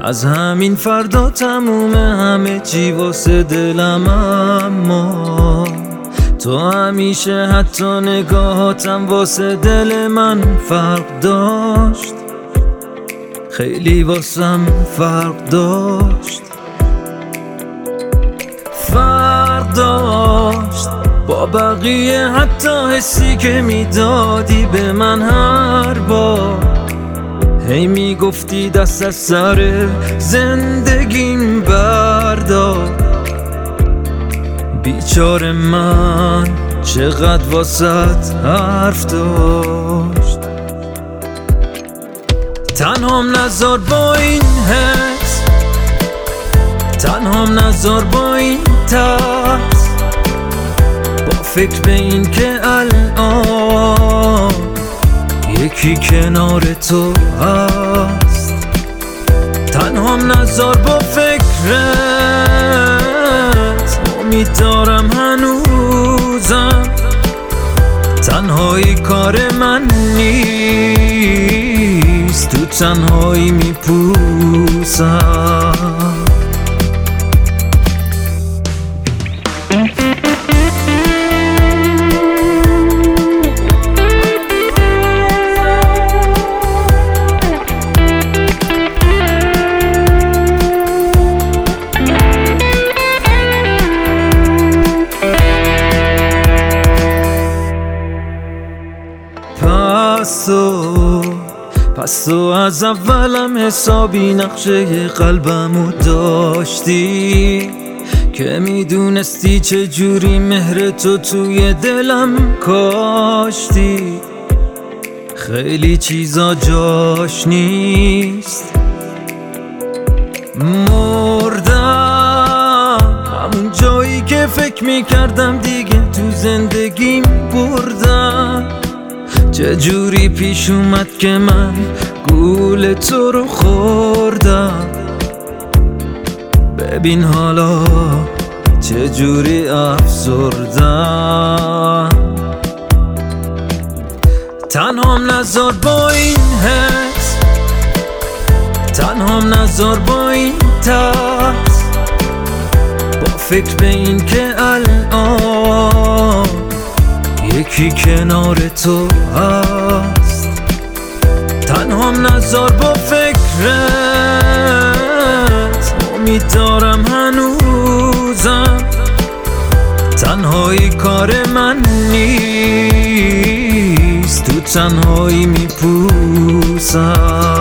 از همین فردا تموم همه چی واسه دلم، اما تو همیشه حتی نگاهاتم واسه دل من فرق داشت، خیلی واسم فرق داشت، فرق داشت با بقیه. حتی حسی که میدادی به من هر بار، هی میگفتی دست از سر زندگیم بردار. بیچاره من چقدر واسط حرف داشت، تنهام نذار با این حس، تنهام نذار با این ترس، با فکر به این که الان یکی کنار تو هست. تنهام نذار با فکرت، امید دارم هنوزم. تنهایی کار من نیست، تو تنهایی میپوسم. پس تو از اولم حسابی نقشه قلبمو داشتی، که میدونستی چجوری مهر تو توی دلم کاشتی. خیلی چیزا جاش نیست، مردم همون جایی که فکر میکردم دیگه تو زندگیم بردم. چجوری پیش اومد که من گول تو رو خوردم، ببین حالا چجوری افسردم. تنهام نذار با این حس، تنهام نذار با این ترس، با فکر به این که الان یکی کنار تو هست. تنهام نذار با فکرت، امید دارم هنوزم. تنهایی کار من نیست، تو تنهایی میپوسم.